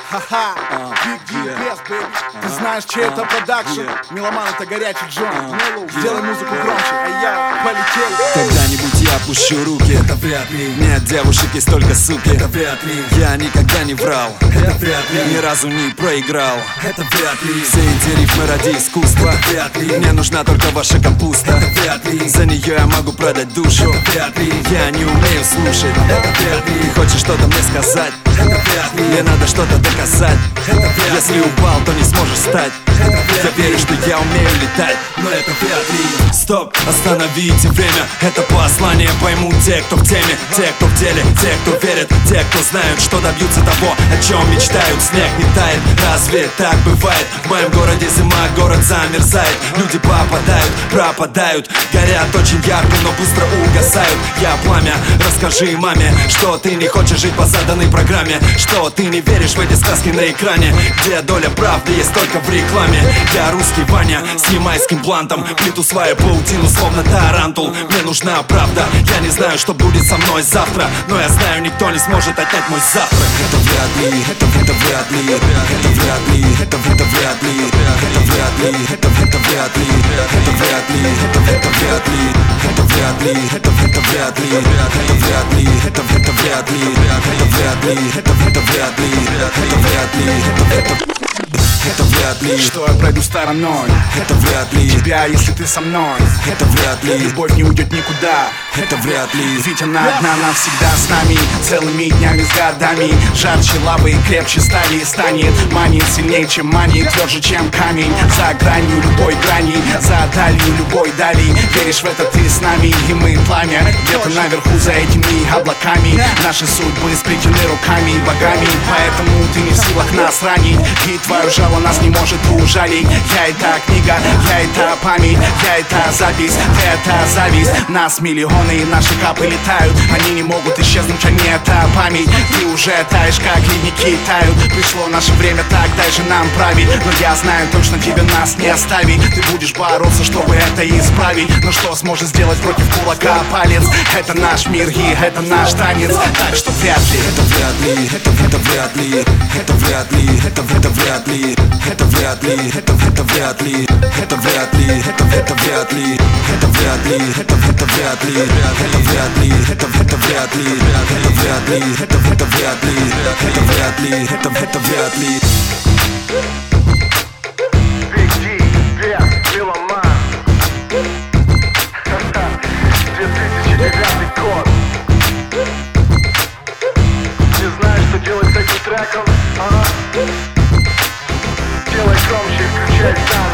Ха-ха, Big GPS, baby. Ты знаешь, чей это продакшн? Меломан, это горячий Джон. Сделай музыку громче, а я полетел. Когда-нибудь я опущу руки, это вряд ли. Нет девушек, есть только суки, это вряд ли. Я никогда не врал, это вряд ли. Ни разу не проиграл, это вряд ли. Все эти рифмы ради искусства, это вряд ли. Мне нужна только ваша капуста, это вряд ли. За нее я могу продать душу, это вряд ли. Я не умею слушать, это вряд ли. Ты хочешь что-то мне сказать, это вряд ли. Мне надо что-то доказать, это вряд ли. Если упал, то не сможешь встать, это вряд ли. Я верю, что я умею летать, но это вряд ли. Стоп, остановите время, это послание поймут те, кто в теме, те, кто в деле, те, кто верит, те, кто знают, что добьются того, о чем мечтают. Снег не тает, разве так бывает? В моем городе зима, город замерзает. Люди попадают, пропадают, горят очень ярко, но быстро угасают. Я пламя, расскажи маме, что ты не хочешь жить по заданной программе, что ты не веришь в эти сказки на экране, где доля правды есть только в рекламе. Я русский Ваня с ямайским блантом, плету свою паутину, словно тарантул. Мне нужна правда, я не знаю, что будет со мной завтра, но я знаю, никто не сможет отнять мой завтрак. Это вряд ли, это вряд ли, это вряд ли, это вряд ли, это вряд ли, это вряд ли, это вряд ли, это вряд ли, это вряд ли, это вряд ли, это вряд ли, это вряд ли, это вряд ли, это вряд ли, это вряд ли, это вряд ли, что я пройду стороной. Это вряд ли тебя, если ты со мной. Это вряд ли любовь не уйдет никуда. Это вряд ли, ведь она одна навсегда с нами, целыми днями, с годами. Жарче лавы и крепче стали станет. Манит сильнее, чем манит, тверже, чем камень. За гранью любой грани, за далью любой дали. Веришь в это, ты с нами, и мы пламя. Где-то наверху за этими облаками. Наши судьбы сплетены руками и богами. Поэтому ты не в силах нас ранить, и твое жало нас не может ужалить. Я это книга, я это память, я это запись, ты это зависть. Нас миллионы, и наши капы летают. Они не могут исчезнуть, они это память. Ты уже таешь, как ледники тают. Пришло наше время, так дай же нам править. Но я знаю точно, тебе нас не оставить. Ты будешь бороться, чтобы это исправить. Но что сможешь сделать против кулака палец? Это наш мир и это наш танец. Так что вряд ли, это вряд ли, это вряд ли, это вряд ли, это вряд ли, это вряд ли, это вряд ли, это вряд ли, это вряд ли, это вряд ли, это вряд ли, это вряд ли, это вряд ли, это вряд ли, это вряд ли, это вряд ли, это вряд ли. Big GPS, Меломан. 2009 год. Не знаешь, что делать с этим треком? Делай громче, включай саунд.